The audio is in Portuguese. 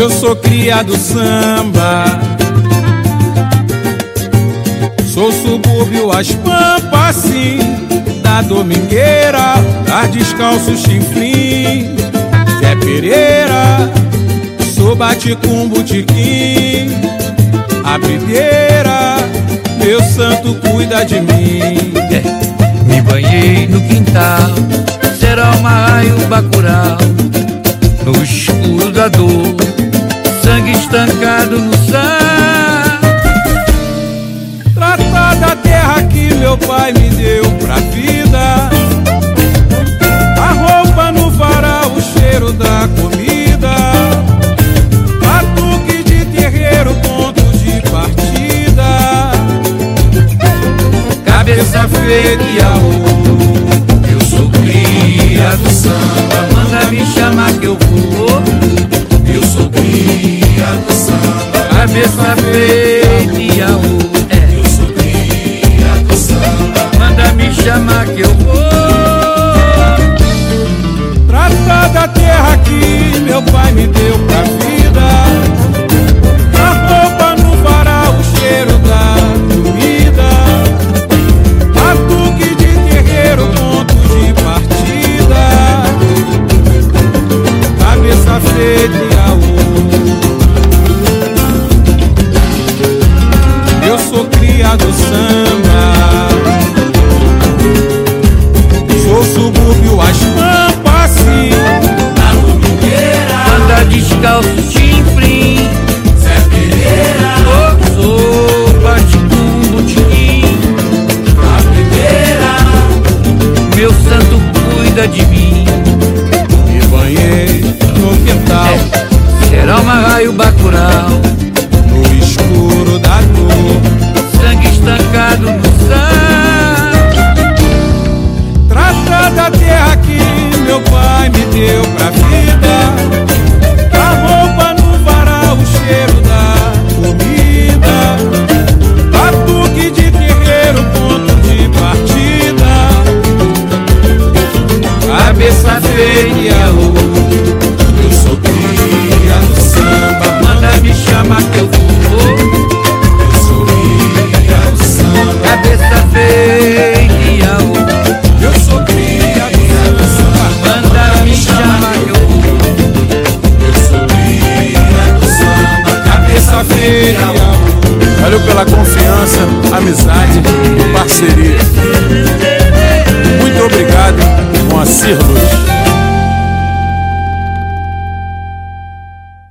Eu sou cria do samba, sou subúrbio, as pampas sim, da domingueira, dar descalço chinfrim. Zé Pereira, sou baticum tiquim, a videira, meu santo cuida de mim. Me banhei no quintal, será uma raio bacural, no escuro da dor, sangue estancado no sal. Tratar da terra que meu pai me deu pra vida, a roupa no varal, o cheiro da comida, batuque de terreiro, ponto de partida, cabeça feita e a ouro. Eu sou cria do samba, manda me chamar que eu vou. Eu sou cria do samba, cabeça feita e a ouro. Eu sou cria do samba, Manda me chamar que eu vou. tratar da terra que meu pai me deu pra vida, a roupa no varal, o cheiro da comida, batuque de terreiro, ponto de partida, cabeça feita e a ouro. Eu sou cria do samba, sou subúrbio, as pampas sim, Na domingueira, anda descalço chinfrim. Zé Pereira, Sou baticum tiquim, a primeira. meu santo cuida de mim. Me banhei no quintal, Será uma raio bacural, no escuro da dor, sangue estancado no sal. trata da terra que meu pai me deu pra vida, a roupa no varal, o cheiro da comida, batuque de terreiro, ponto de partida, cabeça feia e a ouro. Eu sou cria do samba, Manda me chamar que eu vou. eu sou cria do samba, Cabeça feita e a ouro. eu sou cria do samba, Manda me chamar que eu vou. eu sou cria do samba, cabeça feia e a ouro. Valeu pela confiança, amizade e parceria.